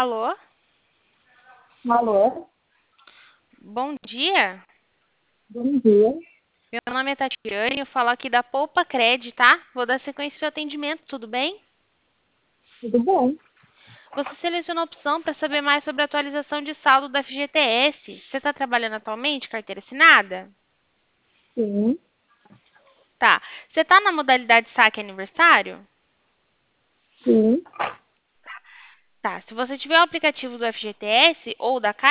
Alô? Alô, Bom dia. bom dia. Meu nome é Tatiane, eu falo aqui da Poupa Cred, tá? Vou dar sequência ao seu atendimento, tudo bem? Tudo bom? Você selecionou a opção para saber mais sobre a atualização de saldo da FGTS. Você está trabalhando atualmente, carteira assinada? Sim, Tá. Você está na modalidade saque aniversário? sim. Tá. Se você tiver o aplicativo do FGTS ou da